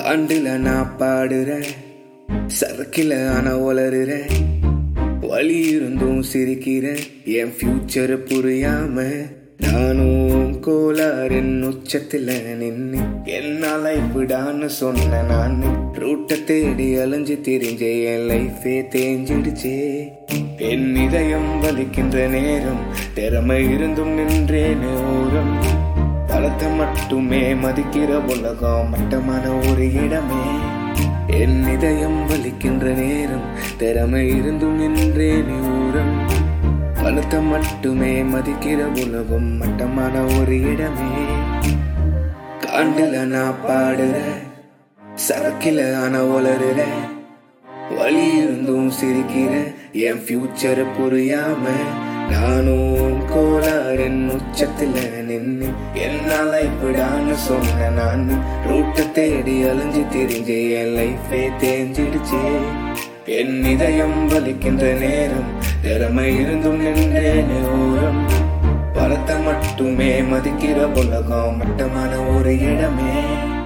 காண்டுல நான் பாடுறேன், சரக்கில ஆன ஒளறுறேன், வழி இருந்தும் சிரிக்கிறேன். என் ஃபியூச்சர் புரியாம நானும் கோளாறின் உச்சத்துல நின்னு என்னால இப்படான்னு சொன்ன நானு ரூட்டை தேடி அலைஞ்சு திரிஞ்ச என் லைஃபே தேஞ்சிடுச்சே. என் இதயம் வலிக்கின்ற நேரம் திறமை இருந்தும் நின்றேன்னு ஓரம். பலத்தை மட்டுமே மதிக்கிற உலகம் மட்டமான ஒரு இடமே. என் இதயம் வலிக்கின்ற நேரம் திறமை இருந்தும் நின்றேன் ஊரம். பலத்தை மட்டுமே மதிக்கிற உலகம் மட்டமான ஒரு இடமே. காண்டுல நான் பாடுறேன், சரக்கில ஆன ஒளறுறேன், வழி இருந்தும் சிரிக்கிறேன். என் ஃபியூச்சர் புரியாம நானும் கோளாறின் உச்சத்துல நின்னு என்னால இப்படான்னு சொன்ன நானு ரூட்டை தேடி அலைஞ்சு திரிஞ்ச என் லைஃபே தேஞ்சிடுச்சே. என் இதயம் வலிக்கின்ற நேரம் திறமை இருந்தும் நின்றேன் ஓரம். பலத்தை மட்டுமே மதிக்கிற உலகம் மட்டமான ஒரு இடமே.